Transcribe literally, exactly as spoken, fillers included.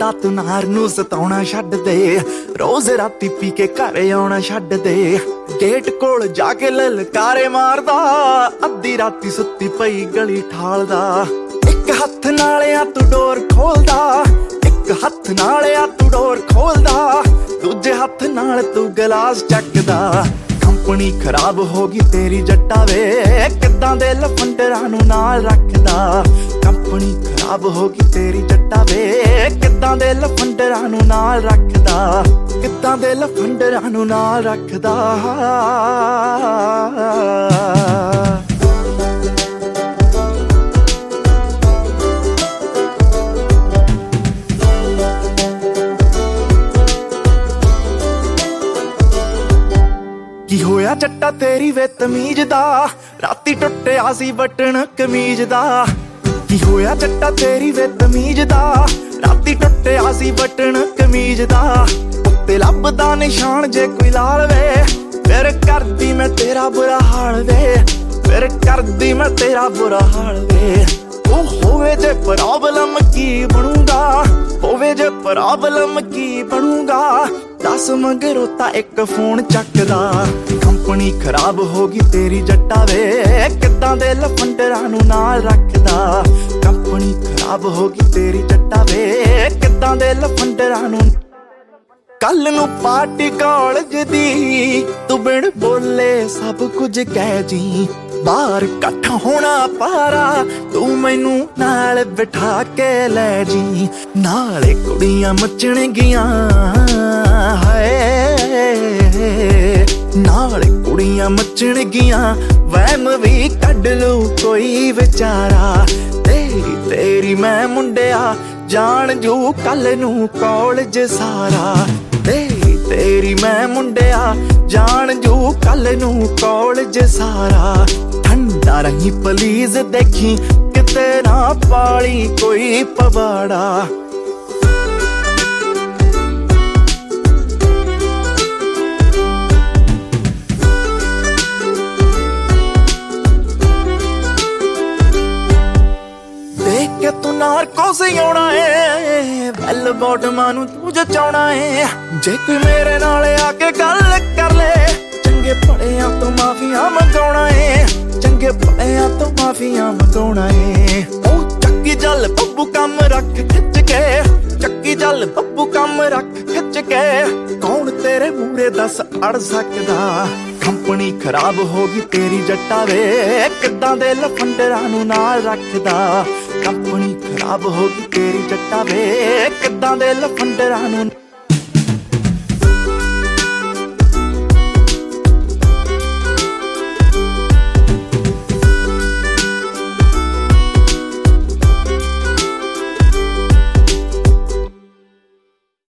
ਜੱਟਾ ਤੂੰ ਨਾਰ ਨੂੰ ਸਤਾਉਣਾ ਛੱਡ ਦੇ, ਰੋਜ਼ ਰਾਤੀ ਪੀ ਕੇ ਘਰ ਆਉਣਾ ਛੱਡ ਦੇ। ਗੇਟ ਕੋਲ ਜਾ ਕੇ ਲਲਕਾਰੇ ਮਾਰਦਾ, ਅੱਧੀ ਰਾਤੀ ਸੁੱਤੀ ਪਈ ਗਲੀ ਠਾਲਦਾ। ਇੱਕ ਹੱਥ ਨਾਲ ਆ ਤੂੰ ਡੋਰ ਖੋਲਦਾ, ਇੱਕ ਹੱਥ ਨਾਲ ਆ ਤੂੰ ਡੋਰ ਖੋਲਦਾ, ਦੂਜੇ ਹੱਥ ਨਾਲ ਤੂੰ ਗਲਾਸ ਚੱਕਦਾ। ਕੰਪਨੀ ਖਰਾਬ ਹੋ ਗਈ ਤੇਰੀ ਜੱਟਾ ਵੇ, ਕਿੱਦਾਂ ਦੇ ਲਫੰਡਰਾਂ ਨੂੰ ਨਾਲ ਰੱਖਦਾ। ਕੰਪਨੀ ਖਰਾਬ ਹੋ ਗਈ ਤੇਰੀ ਜੱਟਾ ਵੇ, ਕਿੱਦਾਂ ਦੇ ਲਫੰਡਰਾਂ ਨੂੰ ਨਾਲ ਰੱਖਦਾ, ਕਿੱਦਾਂ ਦੇ ਲਫੰਡਰਾਂ ਨੂੰ ਨਾਲ ਰੱਖਦਾ। ਕੀ ਹੋਇਆ ਜੱਟਾ ਤੇਰੀ ਵੇ ਤਮੀਜ਼ ਦਾ, ਰਾਤੀ ਟੁੱਟਿਆ ਸੀ ਬਟਨ ਕਮੀਜ਼ ਦਾ। ਕੀ ਹੋਇਆ ਜੱਟਾ ਤੇਰੀ ਵੇ ਤਮੀਜ਼ ਦਾ, ਰਾਤੀ ਟੁੱਟਿਆ ਸੀ ਬਟਨ ਕਮੀਜ਼ ਦਾ। ਉੱਤੇ ਲੱਭਦਾ ਨਿਸ਼ਾਨ ਜੇ ਕੋਈ ਲਾਲ ਵੇ, ਫਿਰ ਕਰਦੀ ਮੈਂ ਤੇਰਾ ਬੁਰਾ ਹਾਲ ਵੇ, ਫਿਰ ਕਰਦੀ ਮੈਂ ਤੇਰਾ ਬੁਰਾ ਹਾਲ ਵੇ। ਉਹ ਹੋਵੇ ਜੇ ਪ੍ਰੋਬਲਮ ਕੀ ਬਣੂਗਾ, ਹੋਵੇ ਜੇ ਪ੍ਰੋਬਲਮ ਕੀ ਬਣੂਗਾ, ਦਸ ਮਗਰੋਂ ਤਾਂ ਇੱਕ ਫੋਨ ਚੱਕਦਾ। ਕੰਪਨੀ ਖਰਾਬ ਹੋ ਗਈ ਤੇਰੀ ਜੱਟਾ ਵੇ, ਕਿੱਦਾਂ ਦੇ ਲਫੰਡਰਾਂ ਨੂੰ ਨਾਲ ਰੱਖਦਾ। ਕੰਪਨੀ ਖਰਾਬ ਹੋ ਗਈ ਤੇਰੀ ਜੱਟਾ ਵੇ, ਕਿੱਦਾਂ ਦੇ ਲਫੰਡਰਾਂ ਨੂੰ। ਕੱਲ ਨੂੰ ਪਾਰਟੀ ਕਾਲਜ ਦੀ, ਤੂੰ ਬਿਨ ਬੋਲੇ ਸਭ ਕੁਝ ਕਹਿ ਜੀ। ਬਾਹਰ ਇਕੱਠਾ ਹੋਣਾ ਪਾਰਾ, ਤੂੰ ਮੈਨੂੰ ਨਾਲ ਬਿਠਾ ਕੇ ਲੈ ਜੀ। ਨਾਲੇ ਕੁੜੀਆਂ ਮੱਚਣਗੀਆਂ ਹਾਏ, ਨਾਲੇ ਕੁੜੀਆਂ ਮੱਚਣਗੀਆਂ, ਵਹਿਮ ਵੀ ਕੱਢ ਲੂ ਕੋਈ ਵਿਚਾਰਾ। ਤੇਰੀ ਤੇਰੀ ਮੈਂ ਮੁੰਡਿਆ ਜਾਣ ਜੂ ਕੱਲ ਨੂੰ ਕਾਲਜ ਸਾਰਾ। ਤੇਰੀ ਤੇਰੀ ਮੈਂ ਮੁੰਡਿਆ ਜਾਣ ਜੂ ਕੱਲ ਨੂੰ ਕਾਲਜ ਸਾਰਾ। ਠੰਡਾ ਰਹੀ ਪਲੀਜ਼ ਦੇਖੀ, ਕਿਤੇ ਨਾ ਪਾਲੀ ਕੋਈ ਪਵਾੜਾ। ਦੇਖ ਕੇ ਤੂੰ ਨਾਰਕੋਸ ਆਉਣਾ ਏ, ਬੈਲ ਬੋਟਮਾਂ ਨੂੰ ਤੂੰ ਜਚਾਉਣਾ ਏ। ਜੇ ਕੋਈ ਮੇਰੇ ਨਾਲ ਆ ਕੇ ਗੱਲ ਕਰ ਲੈ, ਚੰਗੇ ਭਲਿਆਂ ਤੋਂ ਮਾਫੀਆਂ ਮੰਗਾਉਣਾ ਏ, ਚੰਗੇ ਭਲਿਆਂ ਤੋਂ ਮਾਫੀਆਂ ਮੰਗਾਉਣਾ ਏ। ਉਹ ਚੱਕੀ ਜਲ ਬੱਬੂ ਕੰਮ ਰੱਖ ਖਿੱਚ ਕੇ, ਚੱਕੀ ਜਲ ਬੱਬੂ ਕੰਮ ਰੱਖ ਖਿੱਚ ਕੇ, ਕੌਣ ਤੇਰੇ ਮੂਹਰੇ ਦੱਸ ਅੜ ਸਕਦਾ। ਕੰਪਨੀ ਖਰਾਬ ਹੋ ਗਈ ਤੇਰੀ ਜੱਟਾ ਵੇ, ਕਿੱਦਾਂ ਦੇ ਲਫੰਡਰਾਂ ਨੂੰ ਨਾਲ ਰੱਖਦਾ। ਕੰਪਨੀ ਖਰਾਬ ਹੋ ਗਈ ਤੇਰੀ ਜੱਟਾ ਵੇ, ਕਿੱਦਾਂ ਦੇ ਲਫੰਡਰਾਂ ਨੂੰ।